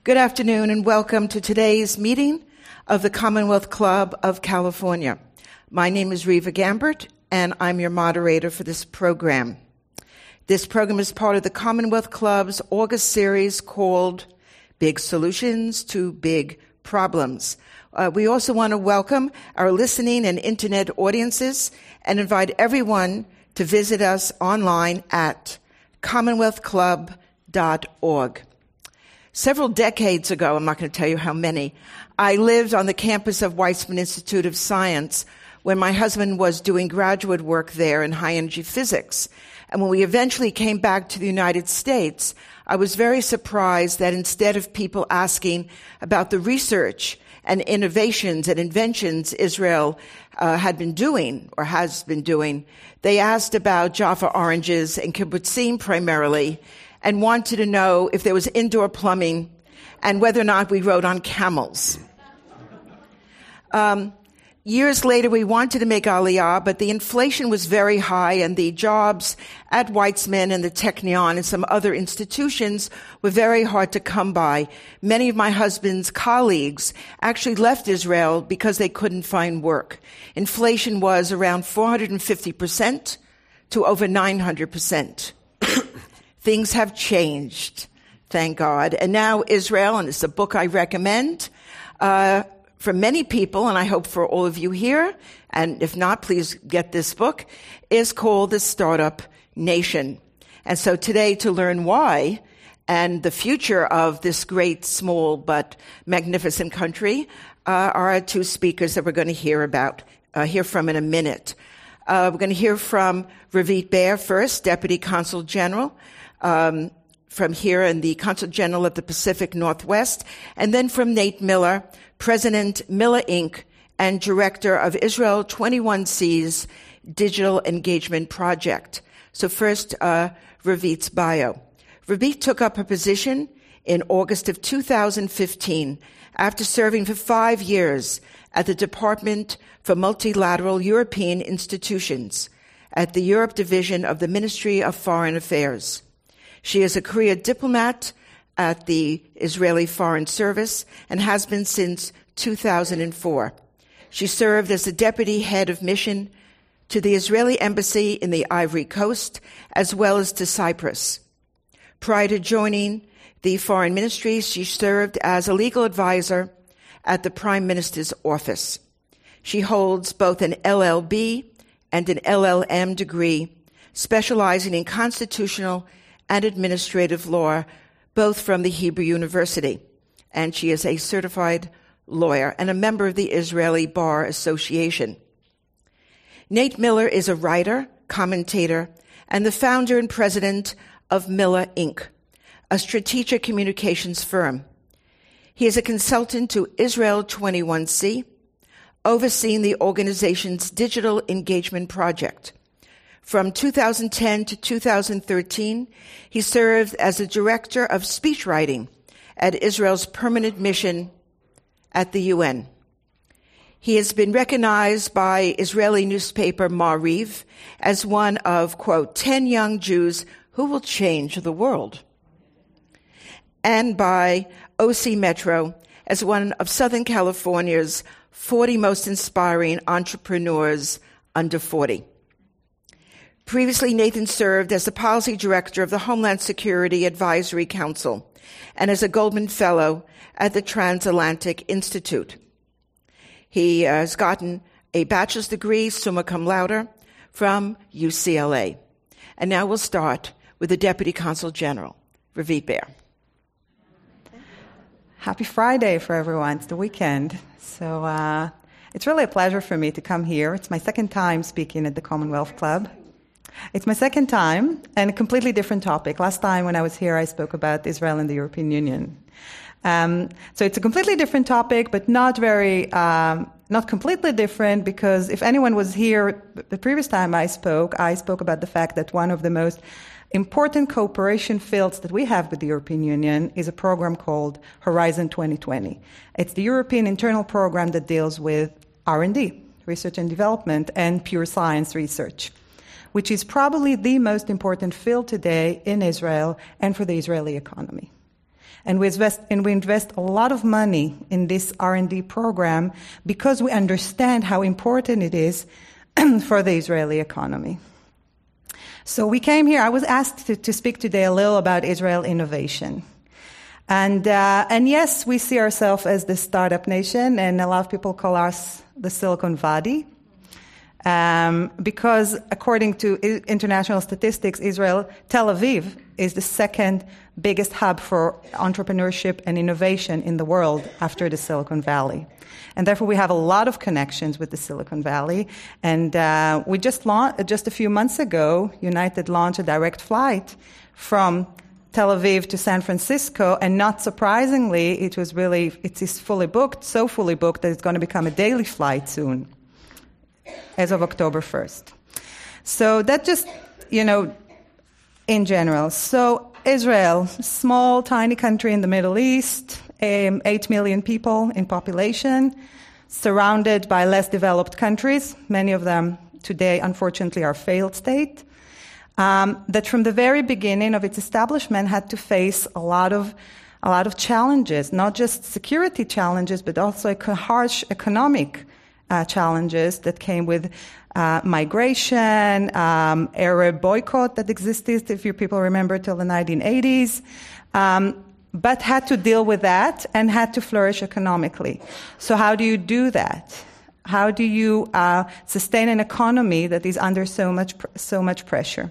Good afternoon and welcome to today's meeting of the Commonwealth Club of California. My name is Reva Gambert and I'm your moderator for this program. This program is part of the Commonwealth Club's August series called Big Solutions to Big Problems. We also want to welcome our listening and internet audiences and invite everyone to visit us online at commonwealthclub.org. Several decades ago, I'm not going to tell you how many, I lived on the campus of Weizmann Institute of Science when my husband was doing graduate work there in high-energy physics. And when we eventually came back to the United States, I was very surprised that instead of people asking about the research and innovations and inventions Israel had been doing or has been doing, they asked about Jaffa oranges and kibbutzim primarily, and wanted to know if there was indoor plumbing and whether or not we rode on camels. Years later, we wanted to make Aliyah, but the inflation was very high and the jobs at Weizmann and the Technion and some other institutions were very hard to come by. Many of my husband's colleagues actually left Israel because they couldn't find work. Inflation was around 450% to over 900%. Things have changed, thank God. And now Israel, and it's a book I recommend for many people, and I hope for all of you here, and if not, please get this book, is called The Startup Nation. And so today, to learn why and the future of this great, small, but magnificent country are our two speakers that we're going to hear from in a minute. We're going to hear from Ravit Ber first, Deputy Consul General, from here in the Consul General of the Pacific Northwest, and then from Nate Miller, President Miller Inc. and Director of Israel 21C's Digital Engagement Project. So first, Ravit's bio. Ravit took up her position in August of 2015 after serving for 5 years at the Department for Multilateral European Institutions at the Europe Division of the Ministry of Foreign Affairs. She is a career diplomat at the Israeli Foreign Service and has been since 2004. She served as the deputy head of mission to the Israeli embassy in the Ivory Coast, as well as to Cyprus. Prior to joining the foreign ministry, she served as a legal advisor at the Prime Minister's office. She holds both an LLB and an LLM degree, specializing in constitutional and administrative law, both from the Hebrew University. And she is a certified lawyer and a member of the Israeli Bar Association. Nate Miller is a writer, commentator, and the founder and president of Miller Inc., a strategic communications firm. He is a consultant to Israel 21C, overseeing the organization's digital engagement project. From 2010 to 2013, he served as the director of speechwriting at Israel's permanent mission at the UN. He has been recognized by Israeli newspaper Ma'ariv as one of, quote, 10 young Jews who will change the world, and by OC Metro as one of Southern California's 40 most inspiring entrepreneurs under 40. Previously, Nathan served as the policy director of the Homeland Security Advisory Council and as a Goldman Fellow at the Transatlantic Institute. He has gotten a bachelor's degree, summa cum laude, from UCLA. And now we'll start with the Deputy Consul General, Ravit Ber. Happy Friday for everyone. It's the weekend. So it's really a pleasure for me to come here. It's my second time speaking at the Commonwealth Club. It's my second time and a completely different topic. Last time when I was here, I spoke about Israel and the European Union. So it's a completely different topic, but not completely different, because if anyone was here the previous time I spoke about the fact that one of the most important cooperation fields that we have with the European Union is a program called Horizon 2020. It's the European internal program that deals with R&D, research and development, and pure science research, which is probably the most important field today in Israel and for the Israeli economy. And we invest a lot of money in this R&D program because we understand how important it is for the Israeli economy. So we came here. I was asked to speak today a little about Israel innovation. And yes, we see ourselves as the startup nation, and a lot of people call us the Silicon Valley. Because according to international statistics, Tel Aviv is the second biggest hub for entrepreneurship and innovation in the world after the Silicon Valley. And therefore, we have a lot of connections with the Silicon Valley. And we just a few months ago, United launched a direct flight from Tel Aviv to San Francisco, and not surprisingly, it is fully booked, so fully booked that it's going to become a daily flight soon, as of October 1st. So that just, in general. So Israel, small, tiny country in the Middle East, 8 million people in population, surrounded by less developed countries. Many of them today, unfortunately, are failed state. That from the very beginning of its establishment had to face a lot of challenges, not just security challenges, but also harsh economic challenges that came with migration, Arab boycott that existed, if you people remember, till the 1980s, but had to deal with that and had to flourish economically. So how do you do that? How do you sustain an economy that is under so much pressure?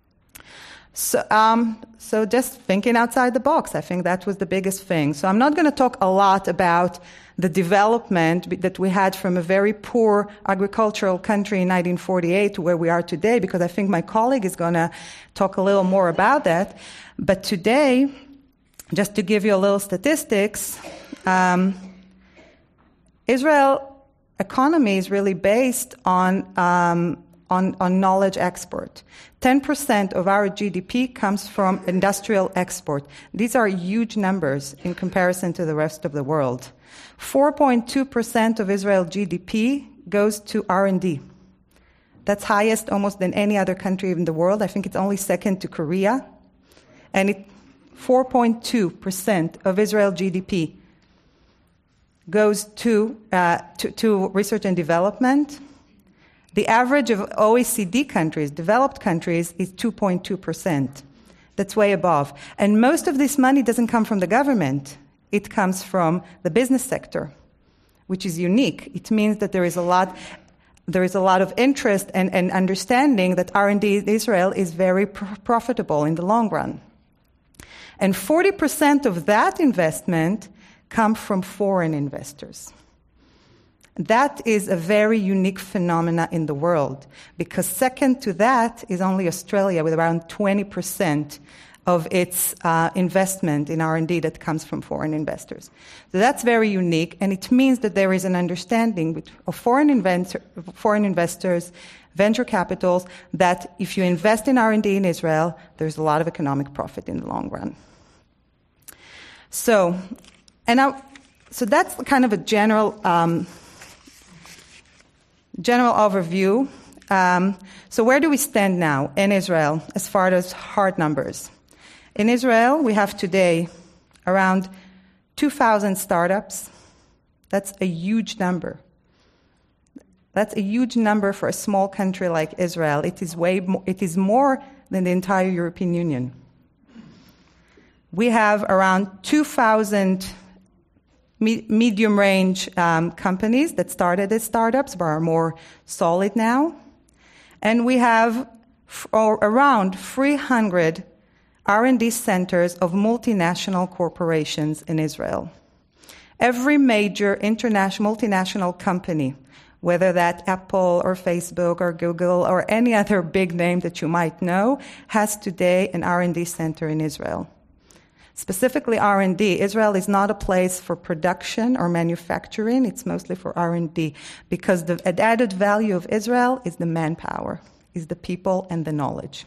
So just thinking outside the box, I think that was the biggest thing. So I'm not going to talk a lot about the development that we had from a very poor agricultural country in 1948 to where we are today, because I think my colleague is going to talk a little more about that. But today, just to give you a little statistics, Israel economy is really based on knowledge export. 10% of our GDP comes from industrial export. These are huge numbers in comparison to the rest of the world. 4.2% of Israel GDP goes to R&D. That's highest almost than any other country in the world. I think it's only second to Korea. And 4.2% of Israel GDP goes to research and development. The average of OECD countries, developed countries, is 2.2%. That's way above. And most of this money doesn't come from the government. It comes from the business sector, which is unique. It means that there is a lot of interest and understanding that R&D in Israel is very profitable in the long run. And 40% of that investment comes from foreign investors. That is a very unique phenomena in the world, because second to that is only Australia, with around 20% of its investment in R&D that comes from foreign investors. So that's very unique, and it means that there is an understanding of foreign investors, venture capitals, that if you invest in R&D in Israel, there's a lot of economic profit in the long run. So that's kind of a general overview. So where do we stand now in Israel as far as hard numbers? In Israel, we have today around 2,000 startups. That's a huge number. That's a huge number for a small country like Israel. It is more than the entire European Union. We have around 2,000 medium-range companies that started as startups but are more solid now. And we have around 300 R&D centers of multinational corporations in Israel. Every major multinational company, whether that's Apple or Facebook or Google or any other big name that you might know, has today an R&D center in Israel. Specifically R&D, Israel is not a place for production or manufacturing. It's mostly for R&D, because the added value of Israel is the manpower, is the people and the knowledge.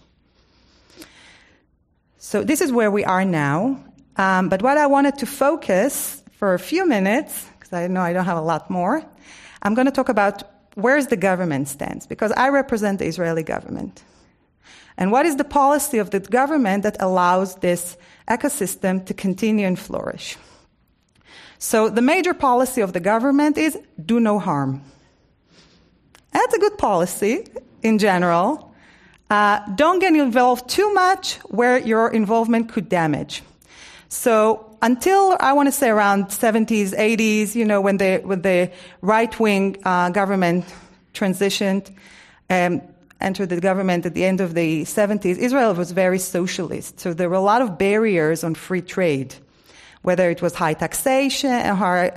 So this is where we are now. But what I wanted to focus for a few minutes, because I know I don't have a lot more, I'm going to talk about where the government stands, because I represent the Israeli government. And what is the policy of the government that allows this ecosystem to continue and flourish? So the major policy of the government is do no harm. That's a good policy in general. Don't get involved too much where your involvement could damage. So until, I want to say, around 70s, 80s, when the right-wing government transitioned, entered the government at the end of the 70s, Israel was very socialist. So there were a lot of barriers on free trade, whether it was high taxation, and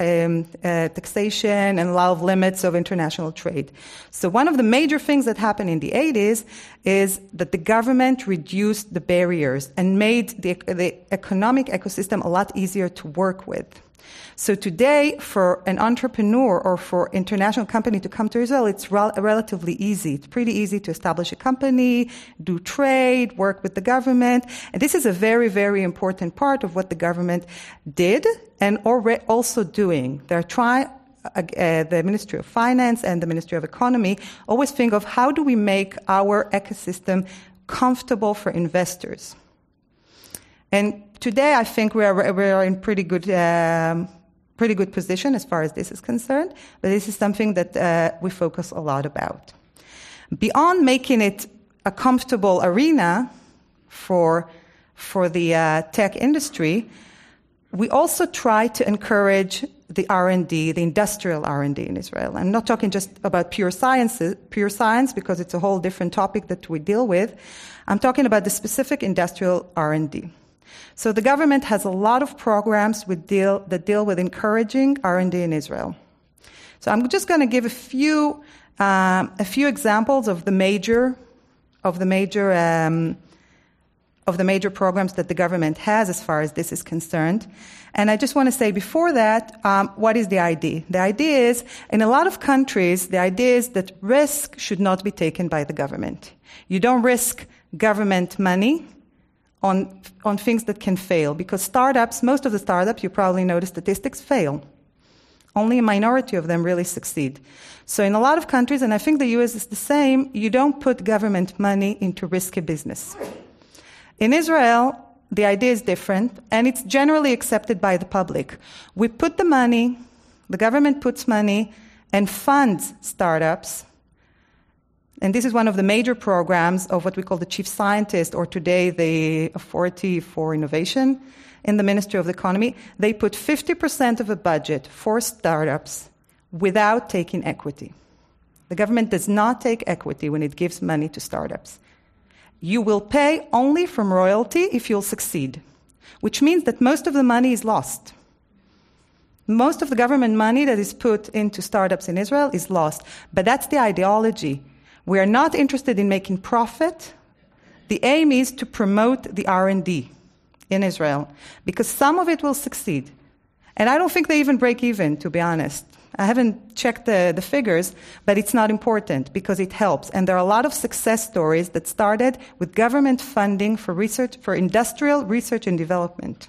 a lot of limits of international trade. So one of the major things that happened in the 80s is that the government reduced the barriers and made the economic ecosystem a lot easier to work with. So today, for an entrepreneur or for international company to come to Israel, it's relatively easy. It's pretty easy to establish a company, do trade, work with the government. And this is a very, very important part of what the government did and also doing. They're trying, the Ministry of Finance and the Ministry of Economy always think of how do we make our ecosystem comfortable for investors. And today, I think we are in pretty good position as far as this is concerned, but this is something that we focus a lot about. Beyond making it a comfortable arena for the tech industry, we also try to encourage the R&D, the industrial R&D in Israel. I'm not talking just about pure science because it's a whole different topic that we deal with. I'm talking about the specific industrial R&D. So the government has a lot of programs that deal with encouraging R&D in Israel. So I'm just going to give a few examples of the major programs that the government has as far as this is concerned. And I just want to say before that, what is the idea? The idea is, in a lot of countries, the idea is that risk should not be taken by the government. You don't risk government money on things that can fail, because most of the startups, you probably know the statistics, fail. Only a minority of them really succeed. So in a lot of countries, and I think the US is the same, you don't put government money into risky business. In Israel, the idea is different, and it's generally accepted by the public. We put the money, the government puts money and funds startups. And this is one of the major programs of what we call the chief scientist, or today the Authority for Innovation in the Ministry of the Economy. They put 50% of a budget for startups without taking equity. The government does not take equity when it gives money to startups. You will pay only from royalty if you'll succeed, which means that most of the money is lost. Most of the government money that is put into startups in Israel is lost. But that's the ideology. We are not interested in making profit. The aim is to promote the R&D in Israel, because some of it will succeed. And I don't think they even break even, to be honest. I haven't checked the figures, but it's not important because it helps. And there are a lot of success stories that started with government funding for research, for industrial research and development.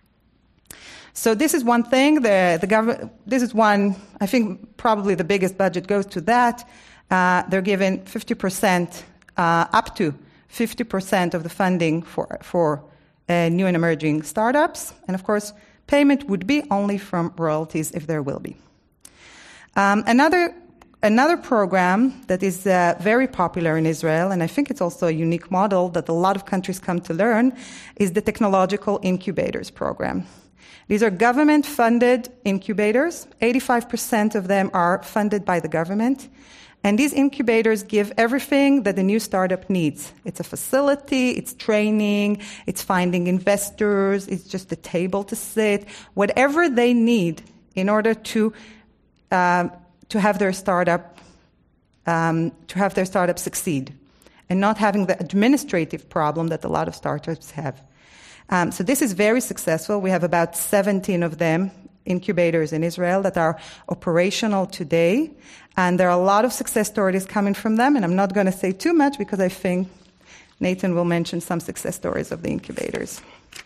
So this is one thing. The government. This is one. I think probably the biggest budget goes to that. They're given 50%, up to 50% of the funding for new and emerging startups. And of course, payment would be only from royalties if there will be. Another program that is very popular in Israel, and I think it's also a unique model that a lot of countries come to learn, is the Technological Incubators Program. These are government-funded incubators. 85% of them are funded by the government. And these incubators give everything that a new startup needs. It's a facility, it's training, it's finding investors, it's just a table to sit, whatever they need in order to have their startup succeed, and not having the administrative problem that a lot of startups have. So this is very successful. We have about 17 of them, incubators in Israel, that are operational today. And there are a lot of success stories coming from them. And I'm not going to say too much because I think Nathan will mention some success stories of the incubators.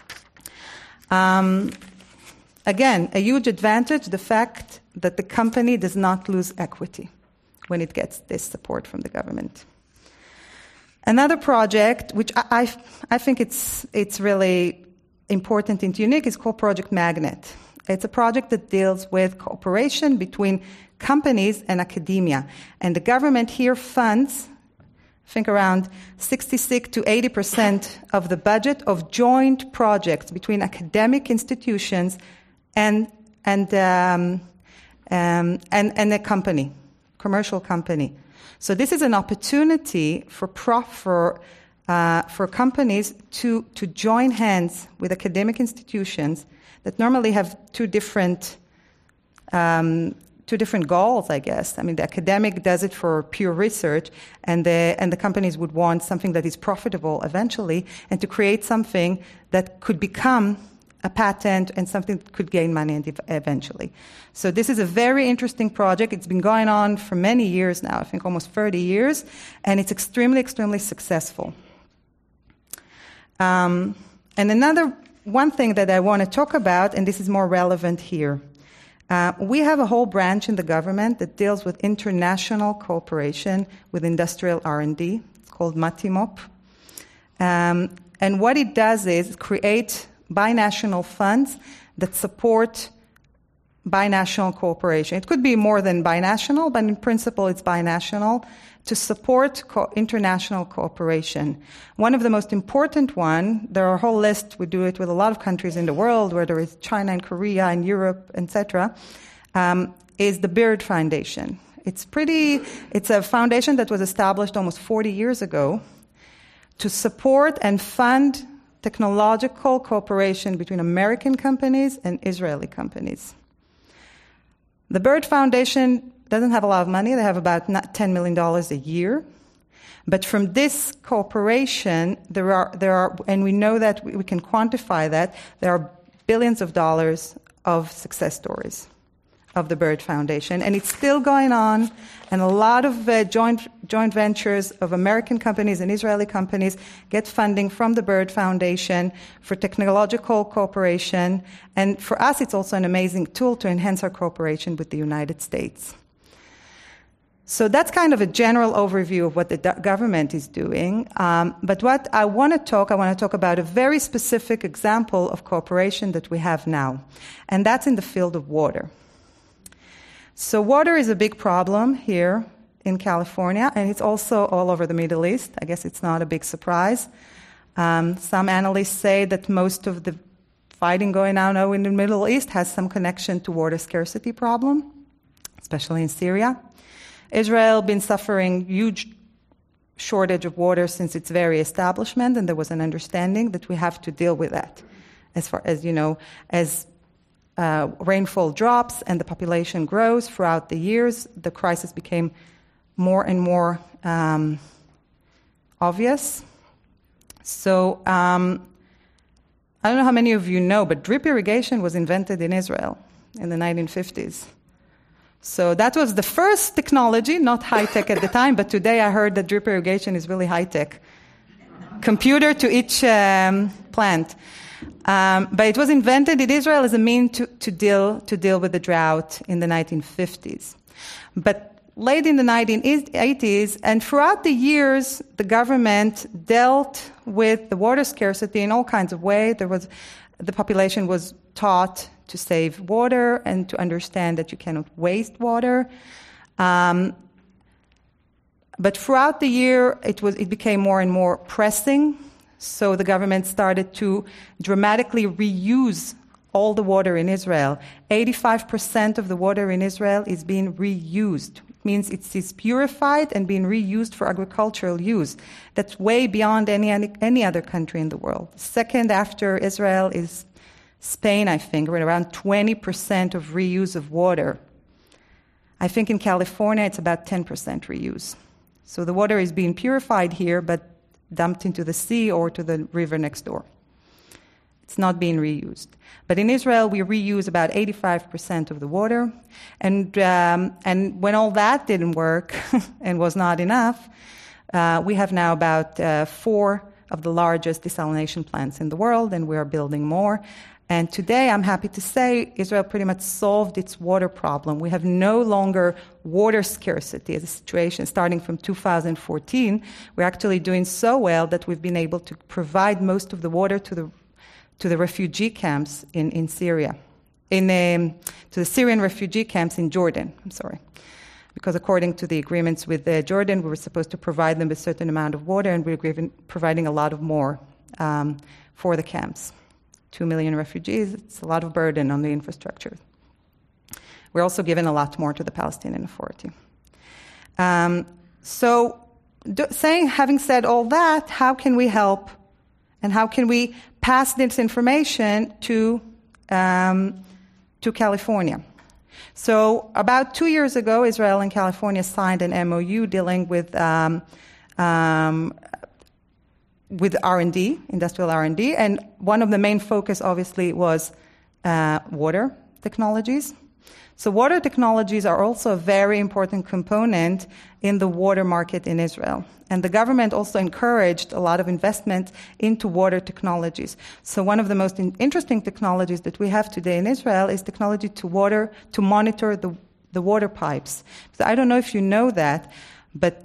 Again, a huge advantage, the fact that the company does not lose equity when it gets this support from the government. Another project, which I think it's really important and unique, is called Project Magnet. It's a project that deals with cooperation between companies and academia. And the government here funds, I think, around 66 to 80% of the budget of joint projects between academic institutions and a company, commercial company. So this is an opportunity for companies to join hands with academic institutions that normally have two different goals, I guess. I mean, the academic does it for pure research, and the companies would want something that is profitable eventually, and to create something that could become a patent and something that could gain money eventually. So this is a very interesting project. It's been going on for many years now, I think almost 30 years, and it's extremely, extremely successful. And one thing that I want to talk about, and this is more relevant here, we have a whole branch in the government that deals with international cooperation with industrial R&D. It's called Matimop. And what it does is create binational funds that support binational cooperation. It could be more than binational, but in principle it's binational, to support international cooperation. One of the most important one, there are a whole list, we do it with a lot of countries in the world, whether it's China and Korea and Europe, etc., is the Beard Foundation. It's a foundation that was established almost 40 years ago to support and fund technological cooperation between American companies and Israeli companies. The Beard Foundation doesn't have a lot of money. They have about $10 million a year. But from this cooperation, there are, and we know that we can quantify that, there are billions of dollars of success stories of the Beard Foundation. And it's still going on, and a lot of joint ventures of American companies and Israeli companies get funding from the Beard Foundation for technological cooperation. And for us, it's also an amazing tool to enhance our cooperation with the United States. So that's kind of a general overview of what the government is doing. But what I want to talk about a very specific example of cooperation that we have now, and that's in the field of water. So water is a big problem here in California, and it's also all over the Middle East. I guess it's not a big surprise. Some analysts say that most of the fighting going on now in the Middle East has some connection to water scarcity problem, especially in Syria. Israel been suffering huge shortage of water since its very establishment, and there was an understanding that we have to deal with that. As far as, as rainfall drops and the population grows throughout the years, the crisis became more and more obvious. So I don't know how many of you know, but drip irrigation was invented in Israel in the 1950s. So that was the first technology, not high-tech at the time, but today I heard that drip irrigation is really high-tech. Computer to each plant. But it was invented in Israel as a means to deal with the drought in the 1950s. But late in the 1980s, and throughout the years, the government dealt with the water scarcity in all kinds of ways. The population was taught to save water and to understand that you cannot waste water. But throughout the year, it became more and more pressing. So the government started to dramatically reuse all the water in Israel. 85% of the water in Israel is being reused. It means it is purified and being reused for agricultural use. That's way beyond any other country in the world. Second after Israel is Spain, I think, we're at around 20% of reuse of water. I think in California it's about 10% reuse. So the water is being purified here, but dumped into the sea or to the river next door. It's not being reused. But in Israel, we reuse about 85% of the water. And when all that didn't work and was not enough, we have now about 4 of the largest desalination plants in the world, and we are building more. And today, I'm happy to say, Israel pretty much solved its water problem. We have no longer water scarcity as a situation. Starting from 2014, we're actually doing so well that we've been able to provide most of the water to the refugee camps in Syria, to the Syrian refugee camps in Jordan. Because according to the agreements with Jordan, we were supposed to provide them a certain amount of water, and we're providing a lot of more for the camps. 2 million refugees, it's a lot of burden on the infrastructure. We're also giving a lot more to the Palestinian Authority. Having said all that, how can we help and how can we pass this information to California? So about 2 years ago, Israel and California signed an MOU dealing with R&D, industrial R&D, and one of the main focus, obviously, was water technologies. So water technologies are also a very important component in the water market in Israel. And the government also encouraged a lot of investment into water technologies. So one of the most interesting technologies that we have today in Israel is technology to monitor the water pipes. So I don't know if you know that, but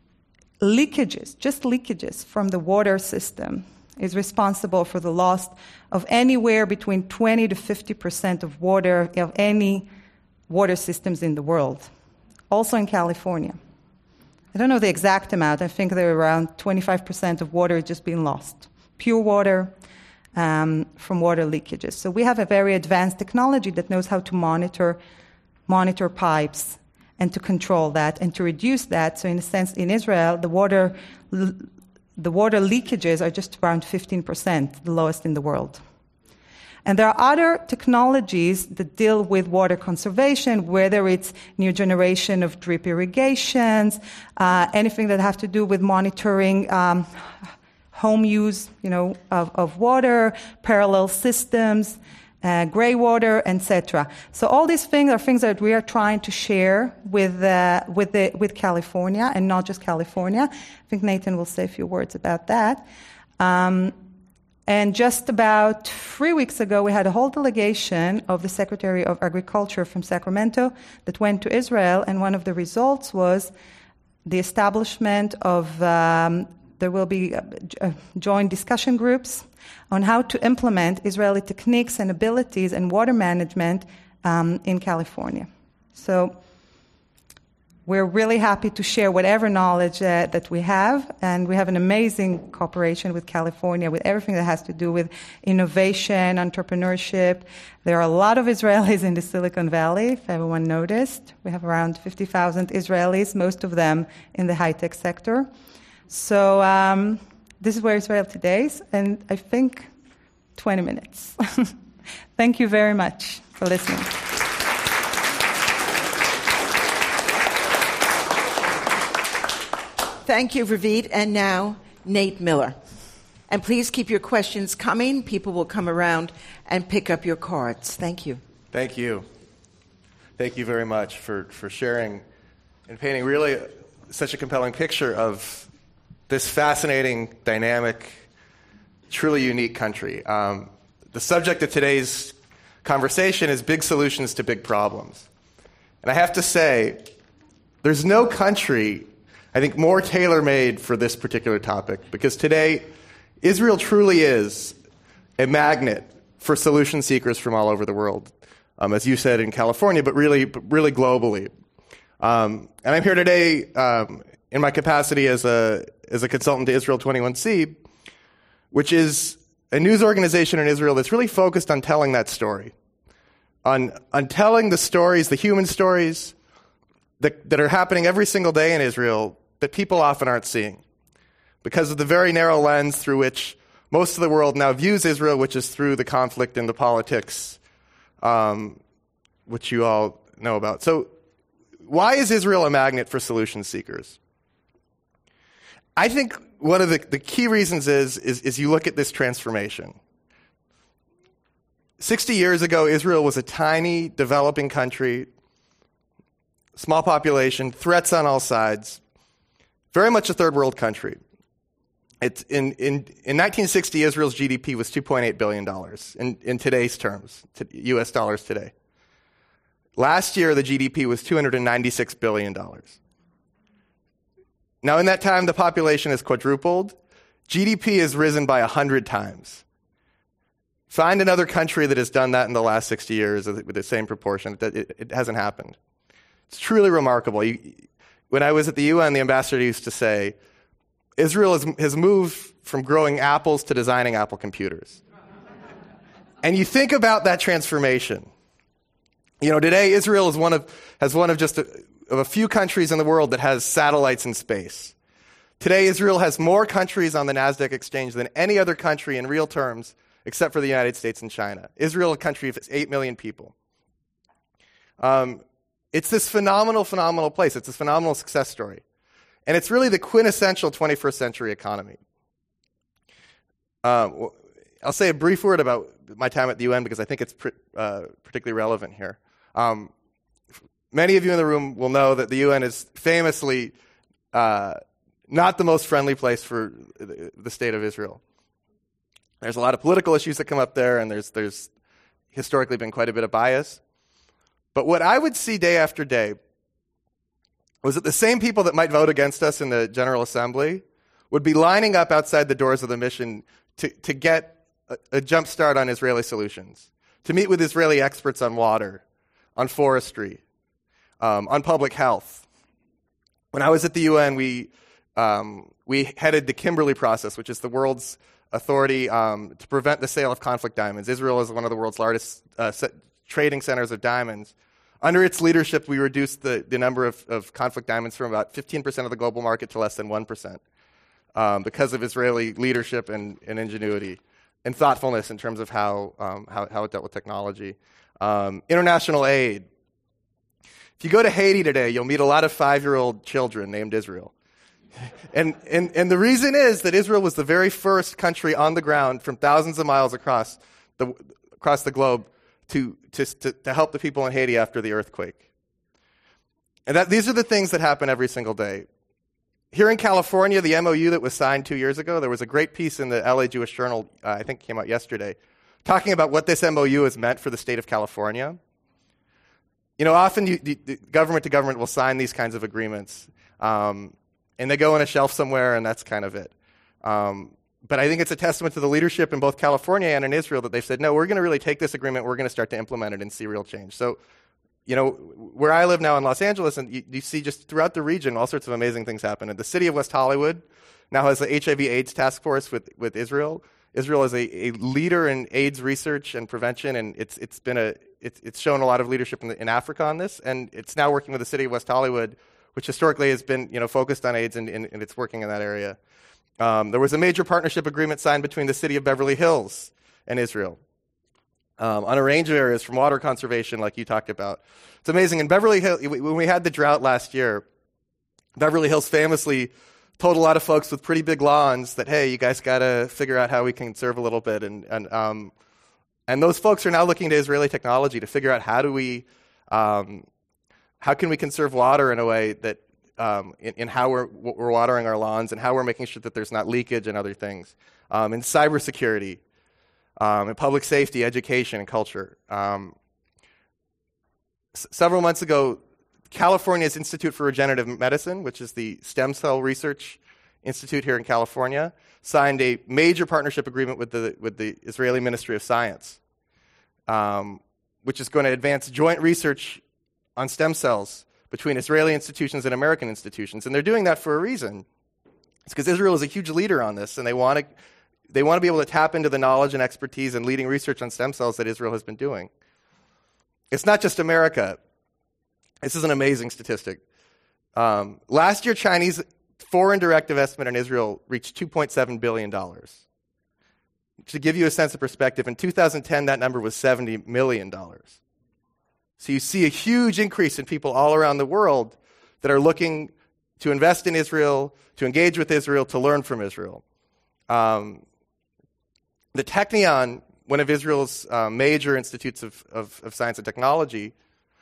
leakages from the water system is responsible for the loss of anywhere between 20 to 50% of water of any water systems in the world. Also in California. I don't know the exact amount. I think there are around 25% of water just being lost. Pure water from water leakages. So we have a very advanced technology that knows how to monitor pipes and to control that and to reduce that. So in a sense, in Israel, the water leakages are just around 15%, the lowest in the world. And there are other technologies that deal with water conservation, whether it's new generation of drip irrigations, anything that have to do with monitoring home use, of water, parallel systems, gray water, etc. So all these things are things that we are trying to share with California, and not just California. I think Nathan will say a few words about that. And just about 3 weeks ago, we had a whole delegation of the Secretary of Agriculture from Sacramento that went to Israel, and one of the results was the establishment of, there will be joint discussion groups on how to implement Israeli techniques and abilities and water management in California. So we're really happy to share whatever knowledge that we have, and we have an amazing cooperation with California with everything that has to do with innovation, entrepreneurship. There are a lot of Israelis in the Silicon Valley, if everyone noticed. We have around 50,000 Israelis, most of them in the high-tech sector. So this is where Israel today is, and I think 20 minutes. Thank you very much for listening. Thank you, Ravit. And now, Nate Miller. And please keep your questions coming. People will come around and pick up your cards. Thank you. Thank you. Thank you very much for sharing and painting really such a compelling picture of this fascinating, dynamic, truly unique country. The subject of today's conversation is big solutions to big problems. And I have to say, there's no country, I think, more tailor-made for this particular topic, because today, Israel truly is a magnet for solution seekers from all over the world, as you said, in California, but really globally. And I'm here today in my capacity as a consultant to Israel 21C, which is a news organization in Israel that's really focused on telling that story, on telling the stories, the human stories that are happening every single day in Israel that people often aren't seeing because of the very narrow lens through which most of the world now views Israel, which is through the conflict and the politics, which you all know about. So why is Israel a magnet for solution seekers? I think one of the key reasons is you look at this transformation. 60 years ago, Israel was a tiny, developing country, small population, threats on all sides, very much a third world country. In 1960, Israel's GDP was $2.8 billion in today's terms, U.S. dollars today. Last year, the GDP was $296 billion. Now, in that time, the population has quadrupled. GDP has risen by 100 times. Find another country that has done that in the last 60 years with the same proportion. It hasn't happened. It's truly remarkable. When I was at the UN, the ambassador used to say, Israel has moved from growing apples to designing Apple computers. And you think about that transformation. You know, today Israel has one of just a few countries in the world that has satellites in space. Today Israel has more countries on the NASDAQ exchange than any other country in real terms, except for the United States and China. Israel, a country of 8 million people. It's this phenomenal place. It's this phenomenal success story. And it's really the quintessential 21st century economy. I'll say a brief word about my time at the UN because I think it's particularly relevant here. Many of you in the room will know that the UN is famously not the most friendly place for the state of Israel. There's a lot of political issues that come up there, and there's historically been quite a bit of bias. But what I would see day after day was that the same people that might vote against us in the General Assembly would be lining up outside the doors of the mission to get a jump start on Israeli solutions, to meet with Israeli experts on water, on forestry, on public health. When I was at the UN, we headed the Kimberley process, which is the world's authority to prevent the sale of conflict diamonds. Israel is one of the world's largest trading centers of diamonds. Under its leadership, we reduced the number of conflict diamonds from about 15% of the global market to less than 1% because of Israeli leadership and ingenuity and thoughtfulness in terms of how it dealt with technology. International aid. If you go to Haiti today, you'll meet a lot of 5-year-old children named Israel. And the reason is that Israel was the very first country on the ground from thousands of miles across the globe to help the people in Haiti after the earthquake. And these are the things that happen every single day. Here in California, the MOU that was signed 2 years ago, there was a great piece in the LA Jewish Journal, I think it came out yesterday, talking about what this MOU has meant for the state of California. You know, often the government to government will sign these kinds of agreements, and they go on a shelf somewhere, and that's kind of it. But I think it's a testament to the leadership in both California and in Israel that they've said, no, we're going to really take this agreement, we're going to start to implement it and see real change. So, you know, where I live now in Los Angeles, and you see just throughout the region all sorts of amazing things happen. And the city of West Hollywood now has the HIV/AIDS task force with Israel. Israel is a leader in AIDS research and prevention, and it's shown a lot of leadership in Africa on this, and it's now working with the city of West Hollywood, which historically has been focused on AIDS, and it's working in that area. There was a major partnership agreement signed between the city of Beverly Hills and Israel on a range of areas from water conservation, like you talked about. It's amazing. In Beverly Hills, when we had the drought last year, Beverly Hills famously told a lot of folks with pretty big lawns that, hey, you guys got to figure out how we can conserve a little bit. And those folks are now looking to Israeli technology to figure out how can we conserve water in a way that in how we're watering our lawns and how we're making sure that there's not leakage and other things. In cybersecurity, in public safety, education, and culture. Several months ago, California's Institute for Regenerative Medicine, which is the stem cell research institute here in California, signed a major partnership agreement with the Israeli Ministry of Science, which is going to advance joint research on stem cells between Israeli institutions and American institutions. And they're doing that for a reason. It's because Israel is a huge leader on this, and they want to be able to tap into the knowledge and expertise and leading research on stem cells that Israel has been doing. It's not just America. This is an amazing statistic. Last year, Chinese foreign direct investment in Israel reached $2.7 billion. To give you a sense of perspective, in 2010, that number was $70 million. So you see a huge increase in people all around the world that are looking to invest in Israel, to engage with Israel, to learn from Israel. The Technion, one of Israel's major institutes of science and technology,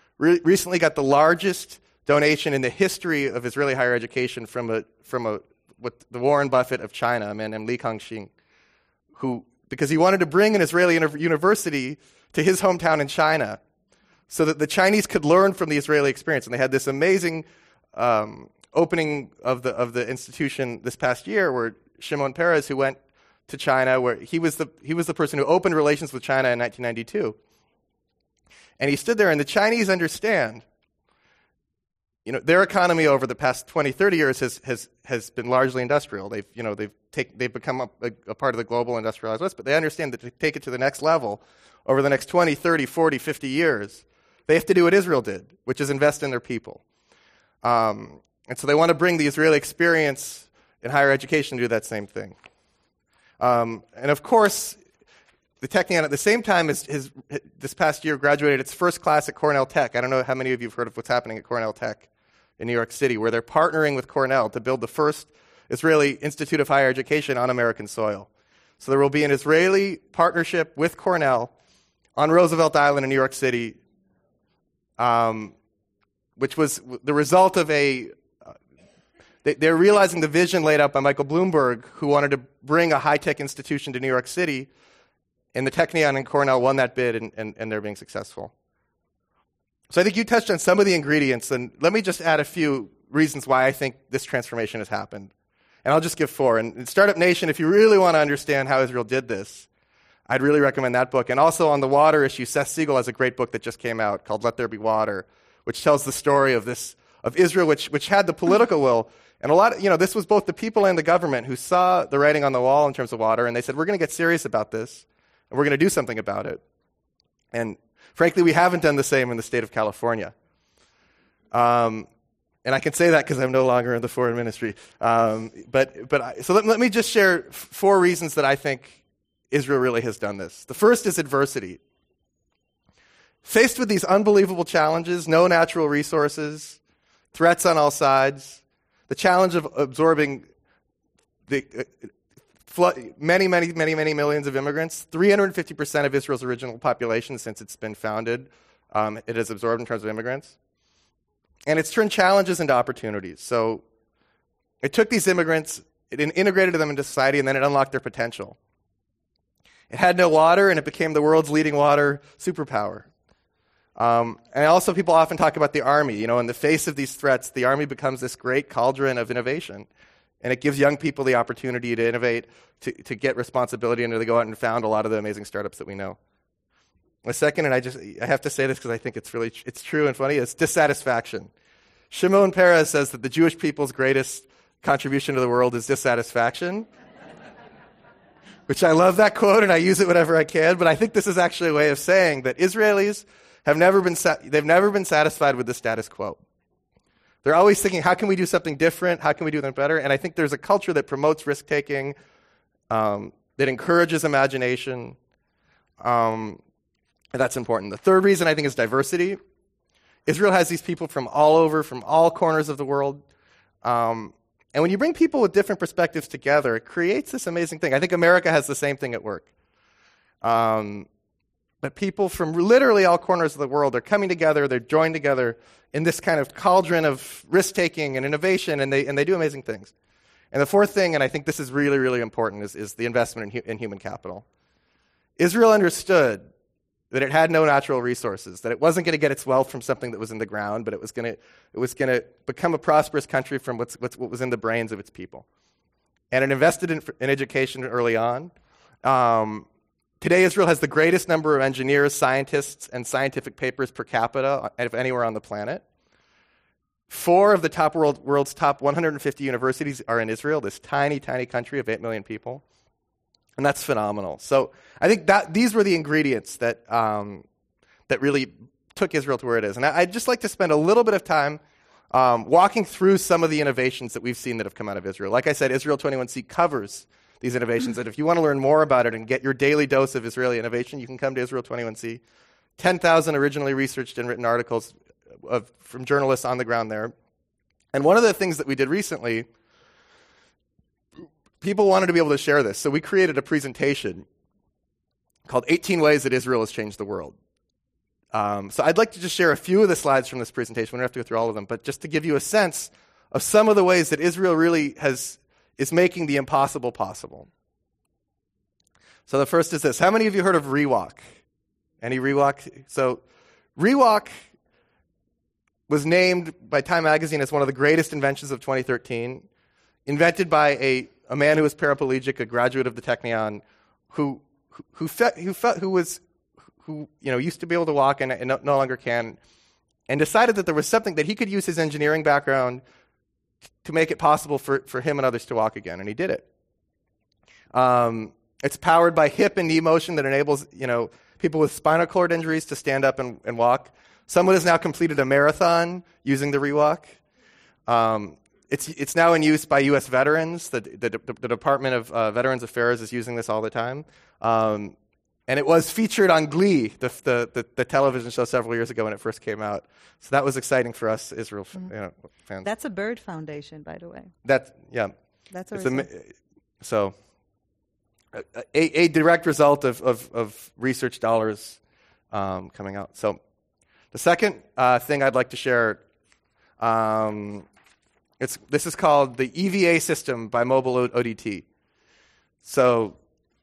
recently got the largest donation in the history of Israeli higher education from a what the Warren Buffett of China, a man named Li Kangxing, because he wanted to bring an Israeli university to his hometown in China so that the Chinese could learn from the Israeli experience. And they had this amazing opening of the institution this past year where Shimon Peres, who went to China, where he was the person who opened relations with China in 1992. And he stood there, and the Chinese understand, their economy over the past 20, 30 years has been largely industrial. They've become a part of the global industrialized West, but they understand that to take it to the next level over the next 20, 30, 40, 50 years, they have to do what Israel did, which is invest in their people. And so they want to bring the Israeli experience in higher education to do that same thing. And of course, the Technion at the same time this past year graduated its first class at Cornell Tech. I don't know how many of you have heard of what's happening at Cornell Tech in New York City, where they're partnering with Cornell to build the first Israeli Institute of Higher Education on American soil. So there will be an Israeli partnership with Cornell on Roosevelt Island in New York City, which was the result of they're realizing the vision laid out by Michael Bloomberg, who wanted to bring a high-tech institution to New York City, and the Technion and Cornell won that bid, and they're being successful. So I think you touched on some of the ingredients, and let me just add a few reasons why I think this transformation has happened. And I'll just give 4. And in Startup Nation, if you really want to understand how Israel did this, I'd really recommend that book. And also on the water issue, Seth Siegel has a great book that just came out called Let There Be Water, which tells the story of Israel, which had the political will. And this was both the people and the government who saw the writing on the wall in terms of water, and they said, we're going to get serious about this, and we're going to do something about it. And frankly, we haven't done the same in the state of California. And I can say that because I'm no longer in the foreign ministry. So let me just share 4 reasons that I think Israel really has done this. The first is adversity. Faced with these unbelievable challenges, no natural resources, threats on all sides, the challenge of absorbing many millions of immigrants, 350% of Israel's original population since it's been founded, it has absorbed in terms of immigrants. And it's turned challenges into opportunities. So it took these immigrants, it integrated them into society, and then it unlocked their potential. It had no water, and it became the world's leading water superpower. And also people often talk about the army. In the face of these threats, the army becomes this great cauldron of innovation. And it gives young people the opportunity to innovate, to get responsibility, and to go out and found a lot of the amazing startups that we know. The second, and I have to say this because I think it's true and funny, is dissatisfaction. Shimon Peres says that the Jewish people's greatest contribution to the world is dissatisfaction, which I love that quote, and I use it whenever I can, but I think this is actually a way of saying that Israelis they've never been satisfied with the status quo. They're always thinking, how can we do something different? How can we do something better? And I think there's a culture that promotes risk-taking, that encourages imagination, and that's important. The third reason, I think, is diversity. Israel has these people from all over, from all corners of the world. And when you bring people with different perspectives together, it creates this amazing thing. I think America has the same thing at work. But people from literally all corners of the world are coming together, they're joined together in this kind of cauldron of risk-taking and innovation, and they do amazing things. And the fourth thing, and I think this is really, really important, is the investment in human capital. Israel understood that it had no natural resources, that it wasn't going to get its wealth from something that was in the ground, but it was going to become a prosperous country from what was in the brains of its people. And it invested in education early on. Today, Israel has the greatest number of engineers, scientists, and scientific papers per capita of anywhere on the planet. 4 of the world's top 150 universities are in Israel, this tiny, tiny country of 8 million people. And that's phenomenal. So I think these were the ingredients that really took Israel to where it is. And I'd just like to spend a little bit of time walking through some of the innovations that we've seen that have come out of Israel. Like I said, Israel 21C covers these innovations. And if you want to learn more about it and get your daily dose of Israeli innovation, you can come to Israel 21C. 10,000 originally researched and written articles from journalists on the ground there. And one of the things that we did recently, people wanted to be able to share this. So we created a presentation called 18 Ways That Israel Has Changed the World. So I'd like to just share a few of the slides from this presentation. We don't have to go through all of them, but just to give you a sense of some of the ways that Israel really has is making the impossible possible. So the first is this. How many of you heard of ReWalk? Any ReWalk? So ReWalk was named by Time Magazine as one of the greatest inventions of 2013, invented by a man who was paraplegic, a graduate of the Technion, who used to be able to walk and no longer can, and decided that there was something that he could use his engineering background to make it possible for him and others to walk again, and he did it. It's powered by hip and knee motion that enables people with spinal cord injuries to stand up and walk. Someone has now completed a marathon using the ReWalk. It's now in use by U.S. veterans. The Department of Veterans Affairs is using this all the time. And it was featured on Glee, the television show, several years ago when it first came out. So that was exciting for us Israel fans. That's a Bird Foundation, by the way. That's a direct result of research dollars coming out. So the second thing I'd like to share, this is called the EVA system by Mobile ODT. So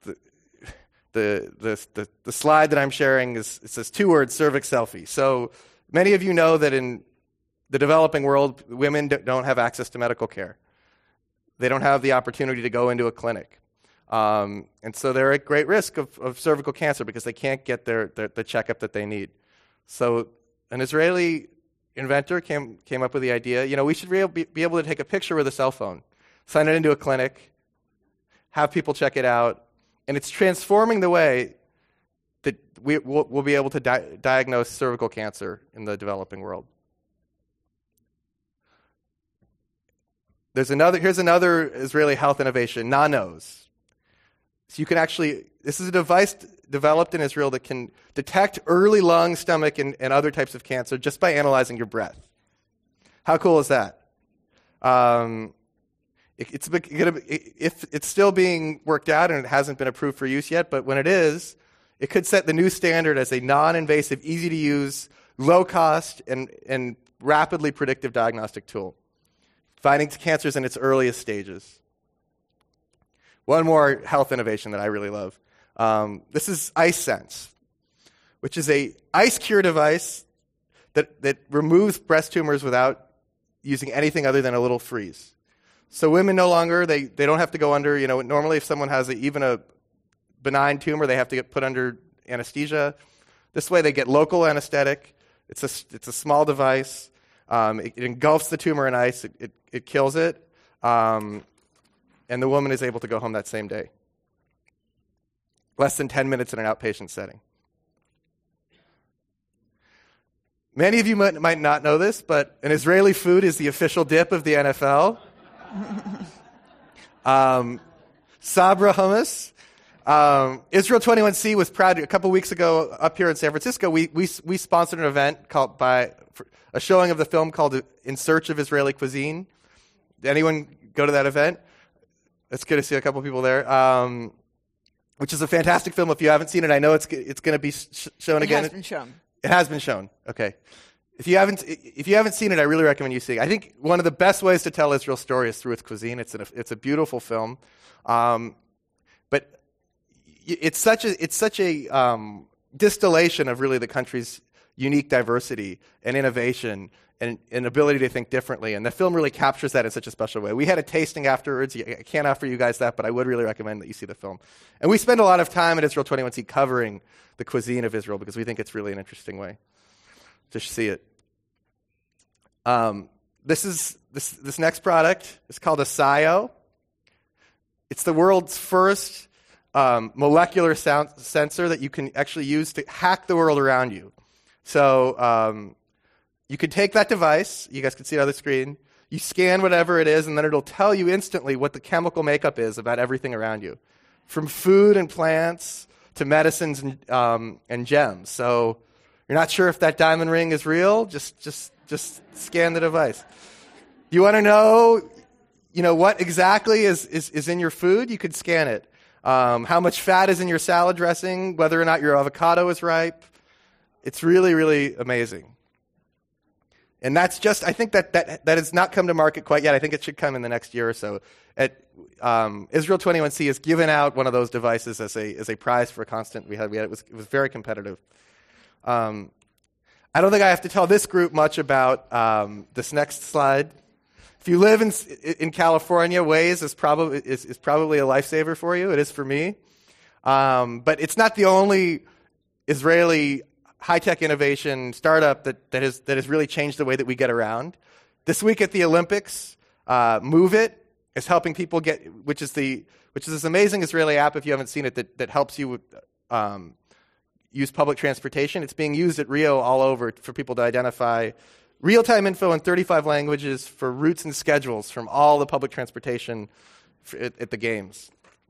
the slide that I'm sharing it says 2 words: cervix selfie. So many of you know that in the developing world, women don't have access to medical care. They don't have the opportunity to go into a clinic. And so they're at great risk of cervical cancer because they can't get the checkup that they need. So an Israeli inventor came up with the idea, we should be able to take a picture with a cell phone, sign it into a clinic, have people check it out, and it's transforming the way that we'll be able to diagnose cervical cancer in the developing world. Here's another Israeli health innovation, Nanos. So you can this is a device developed in Israel that can detect early lung, stomach, and other types of cancer just by analyzing your breath. How cool is that? It's still being worked out and it hasn't been approved for use yet, but when it is, it could set the new standard as a non-invasive, easy-to-use, low-cost, and rapidly predictive diagnostic tool, finding cancers in its earliest stages. One more health innovation that I really love. This is iSense, which is a ice cure device that removes breast tumors without using anything other than a little freeze. So women no longer, they don't have to go under, normally if someone has even a benign tumor, they have to get put under anesthesia. This way they get local anesthetic. It's a small device. It engulfs the tumor in ice. It kills it. And the woman is able to go home that same day. Less than 10 minutes in an outpatient setting. Many of you might not know this, but an Israeli food is the official dip of the NFL. Sabra hummus. Israel 21C was proud. A couple weeks ago up here in San Francisco, we sponsored an event called a showing of the film called In Search of Israeli Cuisine. Did anyone go to that event? It's good to see a couple people there, which is a fantastic film. If you haven't seen it, I know it's going to be shown again. It has been shown. It has been shown. Okay. If you haven't seen it, I really recommend you see it. I think one of the best ways to tell Israel's story is through its cuisine. It's a beautiful film, but it's such a distillation of really the country's unique diversity and innovation and ability to think differently. And the film really captures that in such a special way. We had a tasting afterwards. I can't offer you guys that, but I would really recommend that you see the film. And we spend a lot of time at Israel 21C covering the cuisine of Israel because we think it's really an interesting way to see it. This next product is called Asayo. It's the world's first molecular sensor that you can actually use to hack the world around you. So you can take that device, you guys can see it on the screen, you scan whatever it is, and then it'll tell you instantly what the chemical makeup is about everything around you, from food and plants to medicines and gems. So you're not sure if that diamond ring is real, just scan the device. You want to know what exactly is in your food? You could scan it. How much fat is in your salad dressing, whether or not your avocado is ripe. It's really, really amazing. And that's just, I think that has not come to market quite yet. I think it should come in the next year or so. Israel 21C has given out one of those devices as a prize for a constant. It was very competitive. I don't think I have to tell this group much about this next slide. If you live in California, Waze is probably a lifesaver for you. It is for me. But it's not the only Israeli high-tech innovation startup that has really changed the way that we get around. This week at the Olympics, Move It is helping people which is this amazing Israeli app, if you haven't seen it, that helps you use public transportation. It's being used at Rio all over for people to identify real-time info in 35 languages for routes and schedules from all the public transportation at the games.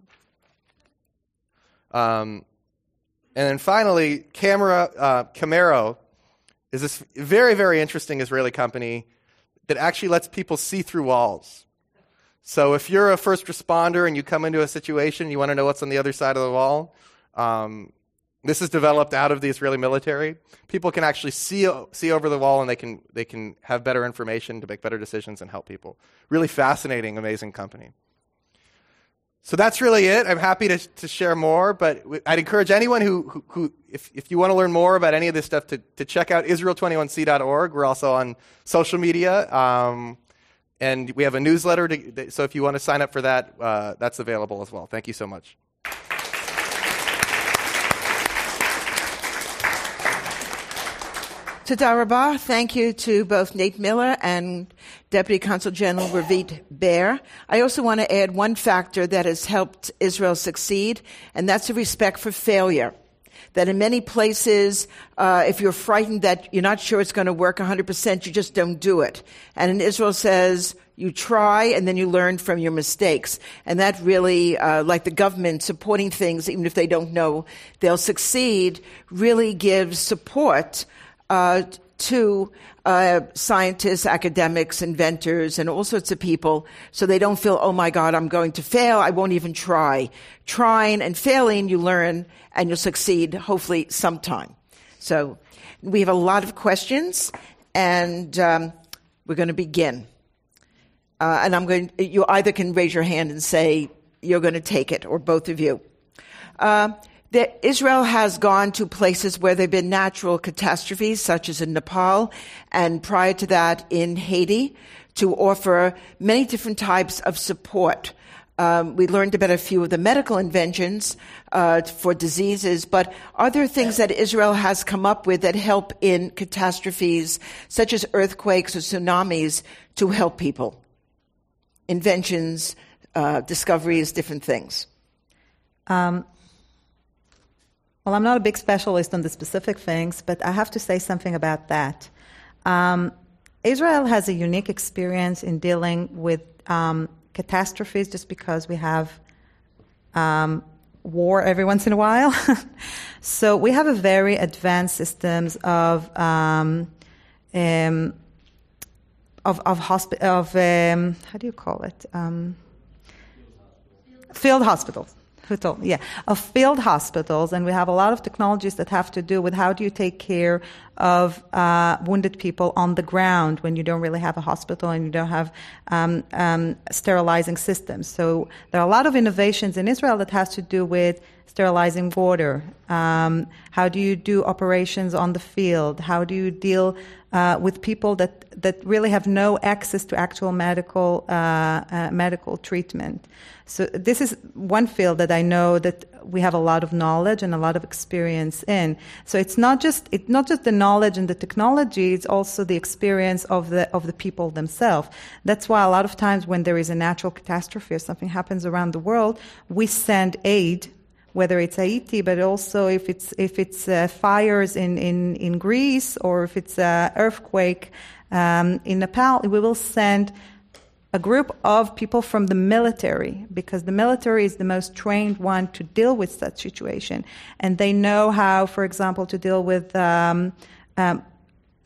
And then finally, Camaro is this very, very interesting Israeli company that actually lets people see through walls. So if you're a first responder and you come into a situation, you want to know what's on the other side of the wall, this is developed out of the Israeli military. People can actually see over the wall, and they can have better information to make better decisions and help people. Really fascinating, amazing company. So that's really it. I'm happy to share more, but I'd encourage anyone who if you want to learn more about any of this stuff, to check out Israel21c.org. We're also on social media, and we have a newsletter. So if you want to sign up for that, that's available as well. Thank you so much. Toda Rabah. Thank you to both Nate Miller and Deputy Consul General Ravit Bear. I also want to add one factor that has helped Israel succeed, and that's a respect for failure. That in many places, if you're frightened that you're not sure it's going to work 100%, you just don't do it. And in Israel says, you try and then you learn from your mistakes. And that really, like the government supporting things, even if they don't know they'll succeed, really gives support to scientists, academics, inventors, and all sorts of people, so they don't feel, oh my God, I'm going to fail, I won't even try. Trying and failing, you learn, and you'll succeed, hopefully, sometime. So we have a lot of questions, and we're going to begin. And you either can raise your hand and say you're going to take it, or both of you. Israel has gone to places where there have been natural catastrophes, such as in Nepal, and prior to that in Haiti, to offer many different types of support. We learned about a few of the medical inventions for diseases, but are there things that Israel has come up with that help in catastrophes, such as earthquakes or tsunamis, to help people? Inventions, discoveries, different things. Well, I'm not a big specialist on the specific things, but I have to say something about that. Israel has a unique experience in dealing with catastrophes just because we have war every once in a while. So we have a very advanced systems of how do you call it? Field hospitals. Of field hospitals, and we have a lot of technologies that have to do with how do you take care of wounded people on the ground when you don't really have a hospital and you don't have sterilizing systems. So there are a lot of innovations in Israel that has to do with sterilizing water. How do you do operations on the field? How do you deal with people that really have no access to actual medical treatment? So this is one field that I know that we have a lot of knowledge and a lot of experience in. So it's not just the knowledge and the technology; it's also the experience of the people themselves. That's why a lot of times when there is a natural catastrophe or something happens around the world, we send aid, whether it's Haiti, but also if it's fires in Greece, or if it's an earthquake in Nepal, we will send a group of people from the military, because the military is the most trained one to deal with such situation. And they know how, for example, to deal with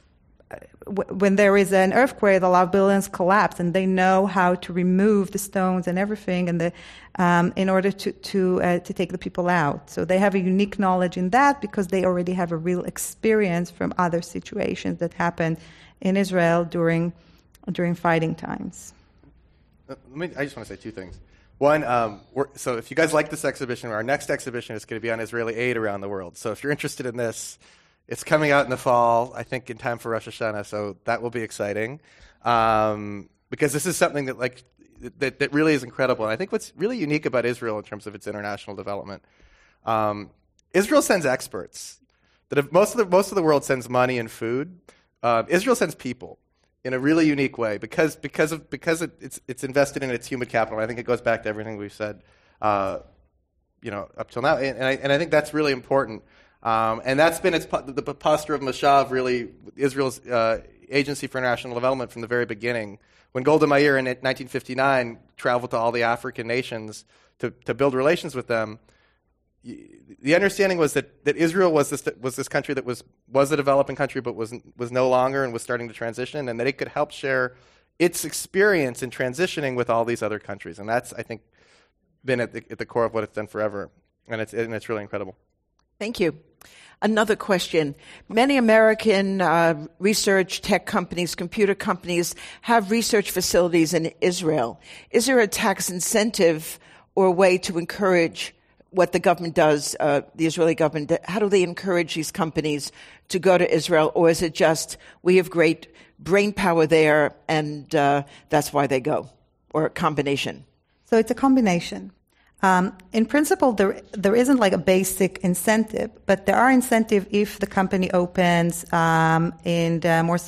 when there is an earthquake, a lot of buildings collapse, and they know how to remove the stones and everything, and in order to take the people out. So they have a unique knowledge in that because they already have a real experience from other situations that happened in Israel during fighting times. I just want to say two things. One, so if you guys like this exhibition, our next exhibition is going to be on Israeli aid around the world. So if you're interested in this, it's coming out in the fall, I think in time for Rosh Hashanah, so that will be exciting. Because this is something that really is incredible. And I think what's really unique about Israel in terms of its international development, Israel sends experts. That if most of the world sends money and food, Israel sends people in a really unique way because it's invested in its human capital. I think it goes back to everything we've said, up till now, and I think that's really important. And that's been the posture of Mashav, really, Israel's Agency for International Development from the very beginning. When Golda Meir in 1959 traveled to all the African nations to build relations with them, the understanding was that Israel was this country that was a developing country but was no longer and was starting to transition, and that it could help share its experience in transitioning with all these other countries. And that's, I think, been at the core of what it's done forever, and it's really incredible. Thank you. Another question. Many American research tech companies, computer companies, have research facilities in Israel. Is there a tax incentive or a way to encourage what the government does, the Israeli government? How do they encourage these companies to go to Israel? Or is it just, we have great brain power there and that's why they go? Or a combination? So it's a combination. In principle, there isn't like a basic incentive, but there are incentives if the company opens in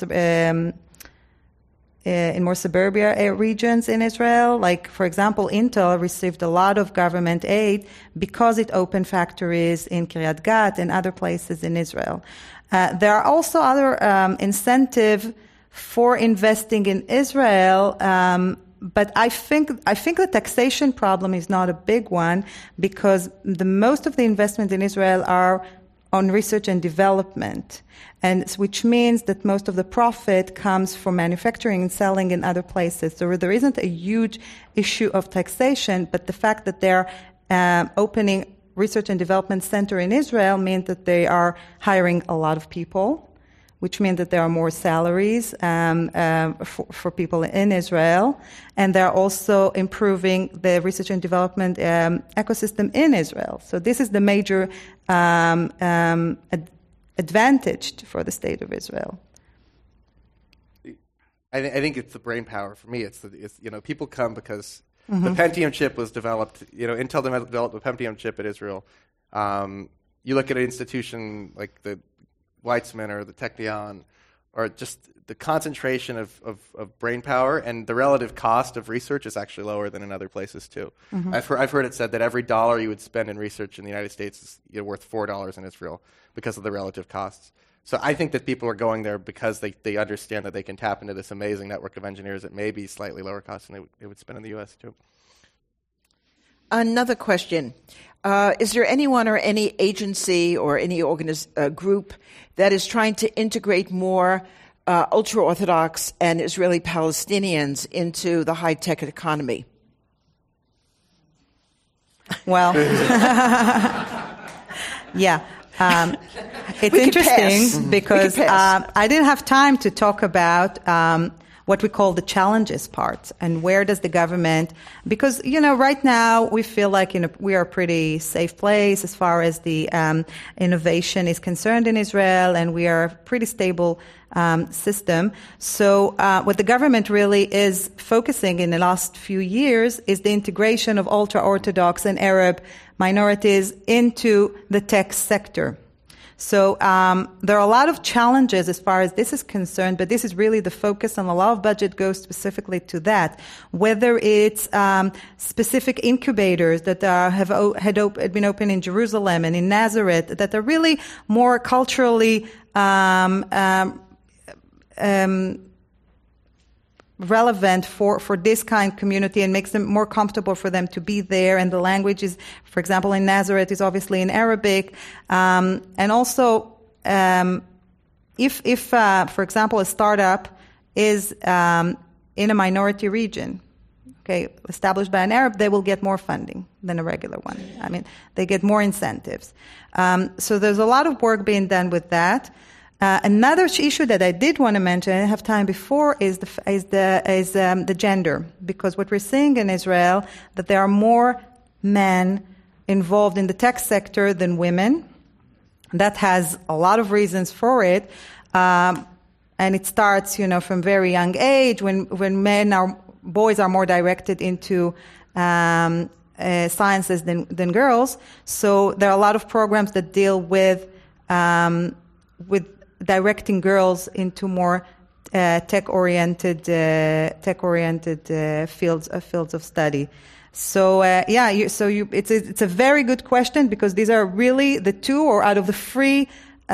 more suburbia regions in Israel. Like, for example, Intel received a lot of government aid because it opened factories in Kiryat Gat and other places in Israel. There are also other incentives for investing in Israel. But I think the taxation problem is not a big one because most of the investment in Israel are on research and development, and which means that most of the profit comes from manufacturing and selling in other places. So there isn't a huge issue of taxation, but the fact that they're opening research and development center in Israel means that they are hiring a lot of people, which means that there are more salaries for people in Israel. And they're also improving the research and development ecosystem in Israel. So this is the major advantage for the state of Israel. I think it's the brain power. For me, it's people come because the Pentium chip was developed. Intel developed the Pentium chip at Israel. You look at an institution like the Weizmann or the Technion, or just the concentration of brain power, and the relative cost of research is actually lower than in other places too. Mm-hmm. I've heard it said that every dollar you would spend in research in the United States is worth $4 in Israel because of the relative costs. So I think that people are going there because they understand that they can tap into this amazing network of engineers at maybe slightly lower costs than they would spend in the U.S. too. Another question. Is there anyone or any agency or any group that is trying to integrate more ultra-Orthodox and Israeli Palestinians into the high-tech economy? Well, yeah. It's interesting because I didn't have time to talk about what we call the challenges part and where does the government, because, right now we feel like, we are a pretty safe place as far as the innovation is concerned in Israel, and we are a pretty stable system. So what the government really is focusing in the last few years is the integration of ultra-Orthodox and Arab minorities into the tech sector. So there are a lot of challenges as far as this is concerned, but this is really the focus, and a lot of budget goes specifically to that. Whether it's specific incubators that had been opened in Jerusalem and in Nazareth that are really more culturally relevant for this kind of community and makes them more comfortable for them to be there. And the language is, for example, in Nazareth is obviously in Arabic. And also if for example, a startup is in a minority region, okay, established by an Arab, they will get more funding than a regular one. I mean, they get more incentives. So there's a lot of work being done with that. Another issue that I did want to mention, I didn't have time before, is the gender, because what we're seeing in Israel that there are more men involved in the tech sector than women. That has a lot of reasons for it, and it starts, from very young age when boys are more directed into sciences than girls. So there are a lot of programs that deal with directing girls into more tech-oriented fields of study. So it's a very good question, because these are really the two or out of the three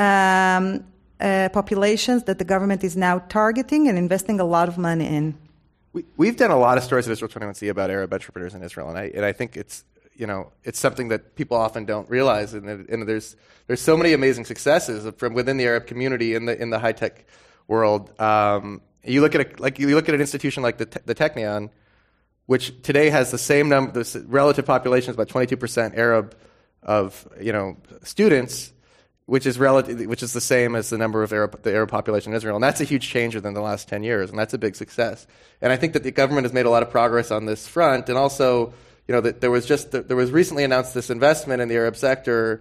populations that the government is now targeting and investing a lot of money in. We've done a lot of stories at Israel 21C about Arab entrepreneurs in Israel, and I think it's something that people often don't realize, and there's so many amazing successes from within the Arab community in the high tech world. You look at an institution like the Technion, which today has the same number, the relative population is about 22% Arab of students, which is the same as the number of the Arab population in Israel, and that's a huge change within the last 10 years, and that's a big success. And I think that the government has made a lot of progress on this front, and also, that there was recently announced this investment in the Arab sector.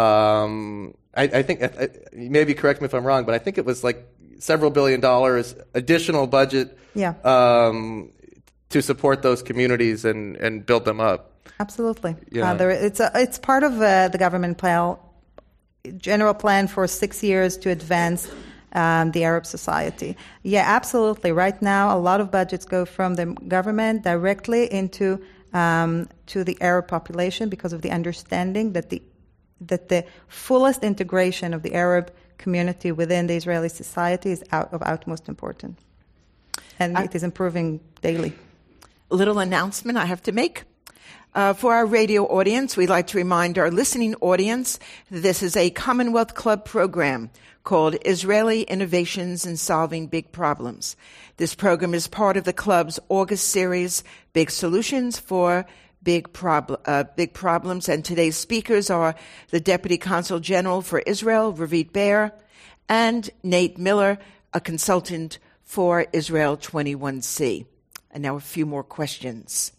I think, maybe correct me if I'm wrong, but I think it was like several $billion additional budget. Yeah. To support those communities and build them up. Absolutely. Yeah. It's part of the government general plan for 6 years to advance the Arab society. Yeah, absolutely. Right now, a lot of budgets go from the government directly into to the Arab population, because of the understanding that the fullest integration of the Arab community within the Israeli society is of utmost importance. And it is improving daily. Little announcement I have to make. For our radio audience, we'd like to remind our listening audience this is a Commonwealth Club program called Israeli Innovations in Solving Big Problems. This program is part of the club's August series, Big Solutions for Big Problems. And today's speakers are the Deputy Consul General for Israel, Ravit Bear, and Nate Miller, a consultant for Israel 21C. And now a few more questions.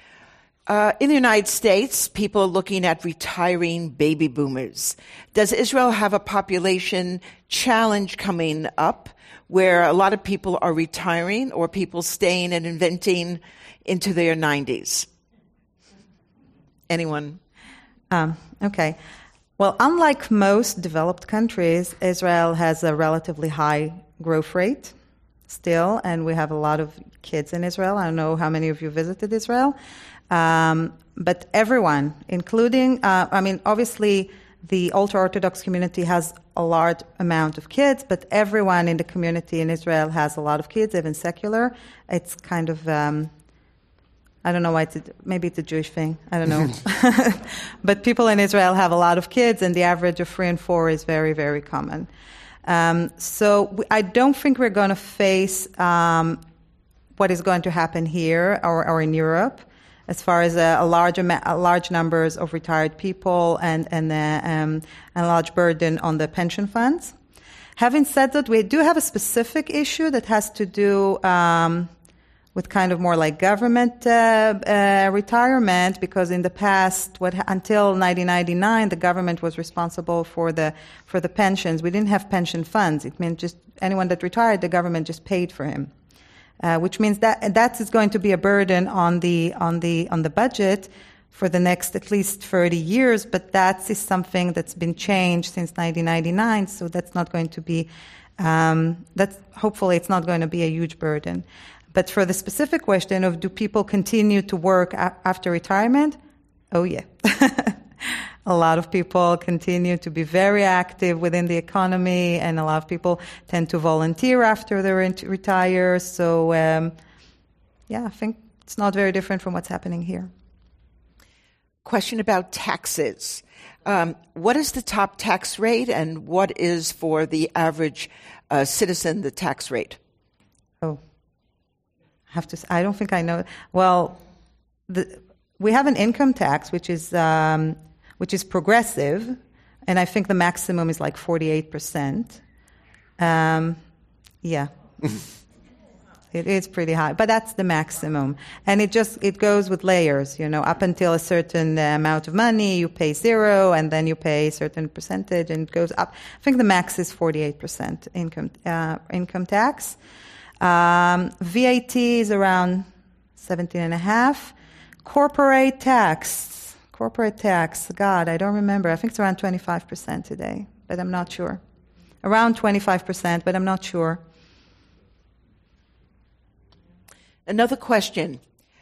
In the United States, people are looking at retiring baby boomers. Does Israel have a population challenge coming up where a lot of people are retiring, or people staying and inventing into their 90s? Anyone? Okay. Well, unlike most developed countries, Israel has a relatively high growth rate still, and we have a lot of kids in Israel. I don't know how many of you visited Israel. But everyone, including, obviously the ultra-Orthodox community has a large amount of kids, but everyone in the community in Israel has a lot of kids, even secular. It's kind of, I don't know why maybe it's a Jewish thing. I don't know. But people in Israel have a lot of kids, and the average of 3 and 4 is very, very common. So I don't think we're going to face what is going to happen here or in Europe, as far as a large numbers of retired people and a large burden on the pension funds. Having said that, we do have a specific issue that has to do with kind of more like government retirement, because in the past, until 1999, the government was responsible for the pensions. We didn't have pension funds. It meant just anyone that retired, the government just paid for him. Which means that is going to be a burden on the budget for the next at least 30 years. But that is something that's been changed since 1999, so that's not going to be. Hopefully it's not going to be a huge burden. But for the specific question of do people continue to work after retirement? Oh yeah. A lot of people continue to be very active within the economy, and a lot of people tend to volunteer after they retire. So, I think it's not very different from what's happening here. Question about taxes. What is the top tax rate, and what is for the average citizen the tax rate? Oh, I don't think I know. Well, we have an income tax which is progressive, and I think the maximum is like 48%. Yeah. It is pretty high, but that's the maximum. And it goes with layers, up until a certain amount of money, you pay 0, and then you pay a certain percentage, and it goes up. I think the max is 48% income tax. VAT is around 17.5%. Corporate tax, God, I don't remember. I think it's around 25% today, but I'm not sure. Around 25%, but I'm not sure. Another question.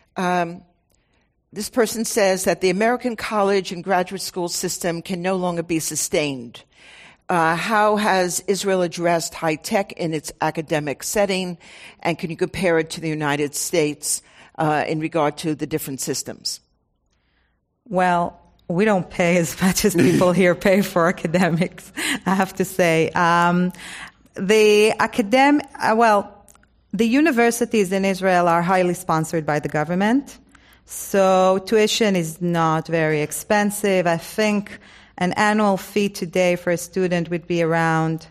This person says that the American college and graduate school system can no longer be sustained. How has Israel addressed high tech in its academic setting, and can you compare it to the United States in regard to the different systems? Well, we don't pay as much as people here pay for academics, I have to say. The universities in Israel are highly sponsored by the government, so tuition is not very expensive. I think an annual fee today for a student would be around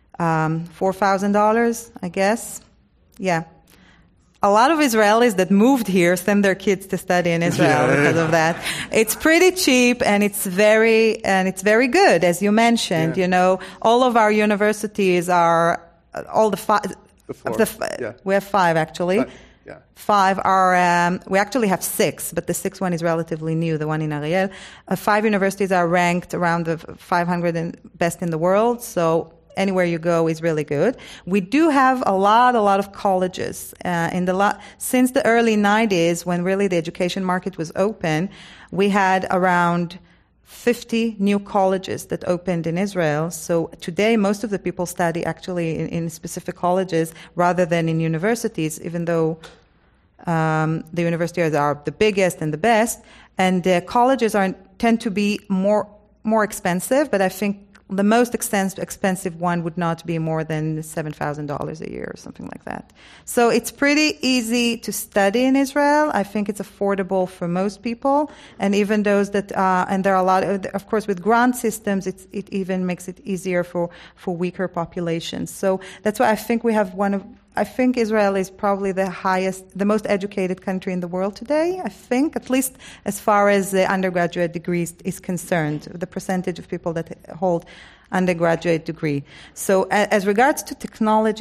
$4,000, I guess. Yeah. A lot of Israelis that moved here send their kids to study in Israel because of that. It's pretty cheap, and it's very good, as you mentioned. All of our universities are all the five. We have 5 actually. Yeah. 5 are, we actually have 6, but the 6th one is relatively new, the one in Ariel. 5 universities are ranked around the 500 best in the world, so anywhere you go is really good. We do have a lot of colleges. Since the early 90s, when really the education market was open, we had around 50 new colleges that opened in Israel. So today, most of the people study actually in specific colleges rather than in universities, even though the universities are the biggest and the best. And the colleges tend to be more expensive, but I think the most expensive one would not be more than $7,000 a year or something like that. So it's pretty easy to study in Israel. I think it's affordable for most people, and even those that and there are a lot of course, with grant systems, it even makes it easier for weaker populations. So that's why I think I think Israel is probably the most educated country in the world today. I think, at least as far as the undergraduate degrees is concerned, the percentage of people that hold undergraduate degree. So as regards to technology,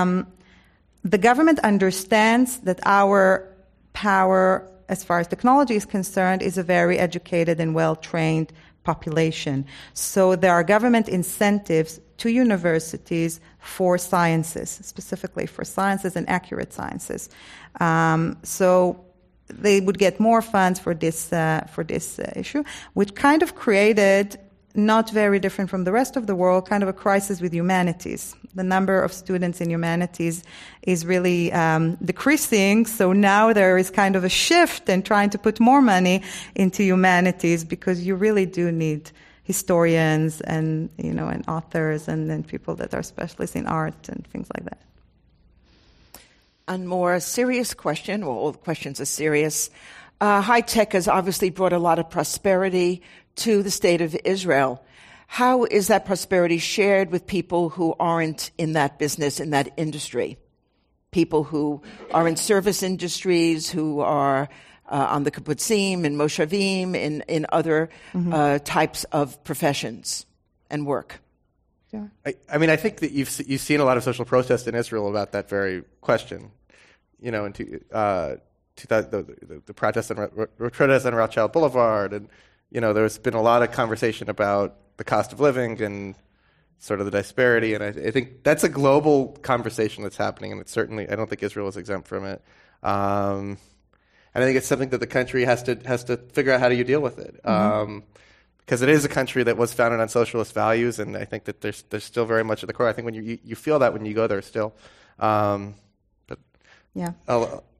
the government understands that our power, as far as technology is concerned, is a very educated and well-trained population. So there are government incentives to universities for sciences, specifically for sciences and accurate sciences. So they would get more funds for this issue, which kind of created, not very different from the rest of the world, kind of a crisis with humanities. The number of students in humanities is really decreasing, so now there is kind of a shift in trying to put more money into humanities, because you really do need historians and and authors and then people that are specialists in art and things like that. A more serious question, well, all the questions are serious. High tech has obviously brought a lot of prosperity to the state of Israel. How is that prosperity shared with people who aren't in that business, in that industry? People who are in service industries, who are on the kibbutzim and moshavim, in other types of professions and work. Yeah. I think that you've seen a lot of social protest in Israel about that very question. The protests on Rothschild Boulevard, and there's been a lot of conversation about the cost of living and sort of the disparity, and I think that's a global conversation that's happening, and I don't think Israel is exempt from it. And I think it's something that the country has to figure out how do you deal with it, because it is a country that was founded on socialist values, and I think that there's still very much at the core. I think when you feel that when you go there still. But yeah.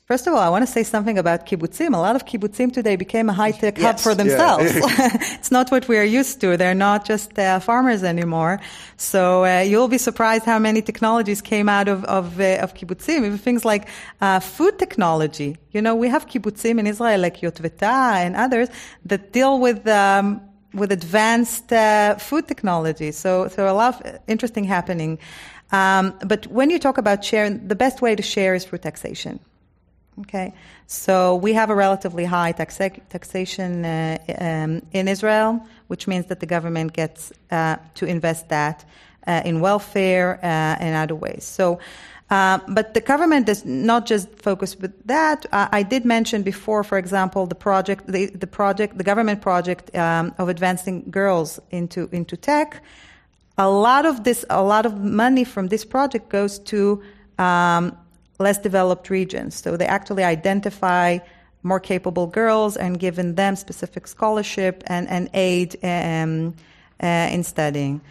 First of all, I want to say something about kibbutzim. A lot of kibbutzim today became a high-tech hub for themselves. Yeah. It's not what we are used to. They're not just farmers anymore. So you'll be surprised how many technologies came out of kibbutzim. Even things like food technology. You know, we have kibbutzim in Israel like Yotveta and others that deal with advanced food technology. So a lot of interesting happening. But when you talk about sharing, the best way to share is through taxation. Okay, so we have a relatively high taxation in Israel, which means that the government gets to invest that in welfare and other ways. So, but the government does not just focus with that. I did mention before, for example, the government project of advancing girls into tech. A lot of money from this project goes to less developed regions. So they actually identify more capable girls and given them specific scholarship and aid in studying.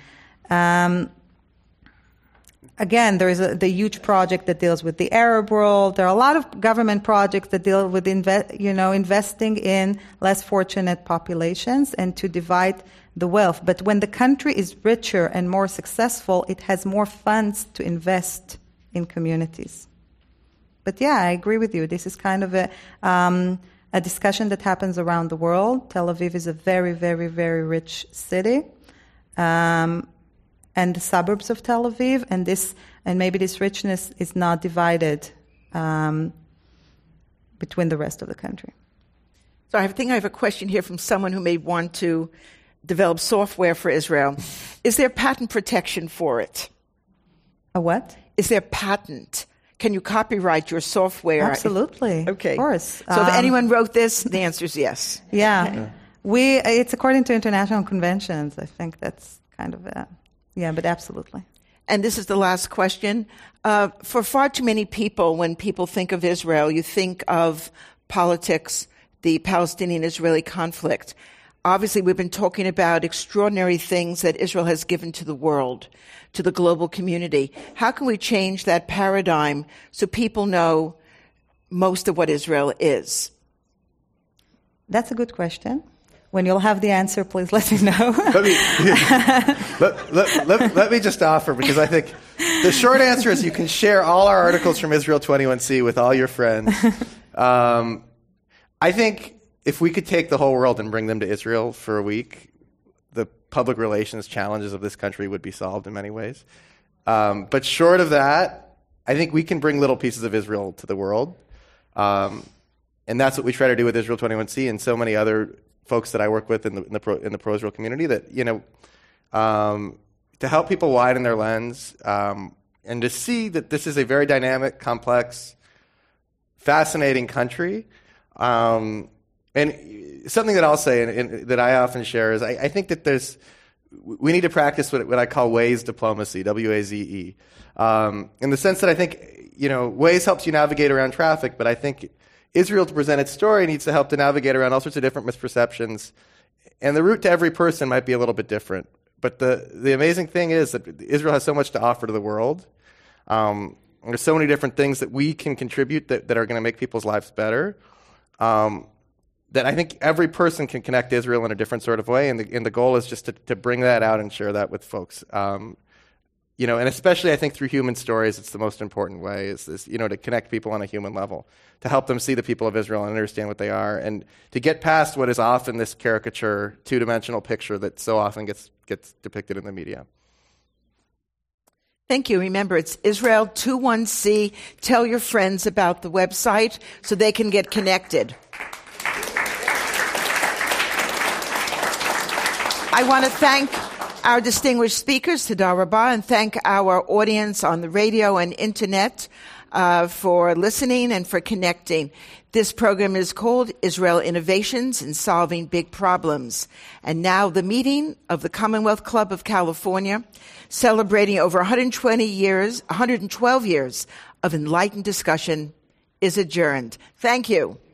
Again, there is the huge project that deals with the Arab world. There are a lot of government projects that deal with investing in less fortunate populations and to divide the wealth. But when the country is richer and more successful, it has more funds to invest in communities. But yeah, I agree with you. This is kind of a discussion that happens around the world. Tel Aviv is a very, very, very rich city, and the suburbs of Tel Aviv, and maybe this richness is not divided between the rest of the country. So I think I have a question here from someone who may want to develop software for Israel. Is there patent protection for it? A what? Is there patent? Can you copyright your software? Absolutely. Okay. Of course. So if anyone wrote this, the answer is yes. Yeah. It's according to international conventions. I think that's kind of but absolutely. And this is the last question. For far too many people, when people think of Israel, you think of politics, the Palestinian-Israeli conflict. Obviously, we've been talking about extraordinary things that Israel has given to the world, to the global community. How can we change that paradigm so people know most of what Israel is? That's a good question. When you'll have the answer, please let me know. Let me just offer, because I think the short answer is you can share all our articles from Israel 21C with all your friends. I think if we could take the whole world and bring them to Israel for a week, the public relations challenges of this country would be solved in many ways. But short of that, I think we can bring little pieces of Israel to the world. And that's what we try to do with Israel 21C and so many other folks that I work with in the pro-Israel community, that, to help people widen their lens and to see that this is a very dynamic, complex, fascinating country. And something that I'll say and that I often share is I think that we need to practice what I call Waze diplomacy, W-A-Z-E, in the sense that I think, Waze helps you navigate around traffic, but I think Israel, to present its story, needs to help to navigate around all sorts of different misperceptions. And the route to every person might be a little bit different. But the amazing thing is that Israel has so much to offer to the world. There's so many different things that we can contribute that are going to make people's lives better. That I think every person can connect to Israel in a different sort of way, and the goal is just to bring that out and share that with folks. And especially I think through human stories, it's the most important way, is to connect people on a human level, to help them see the people of Israel and understand what they are, and to get past what is often this caricature, two-dimensional picture that so often gets depicted in the media. Thank you. Remember, it's Israel 21C. Tell your friends about the website so they can get connected. I want to thank our distinguished speakers, Toda Rabah, and thank our audience on the radio and internet for listening and for connecting. This program is called Israel Innovations in Solving Big Problems. And now the meeting of the Commonwealth Club of California, celebrating over 112 years of enlightened discussion, is adjourned. Thank you.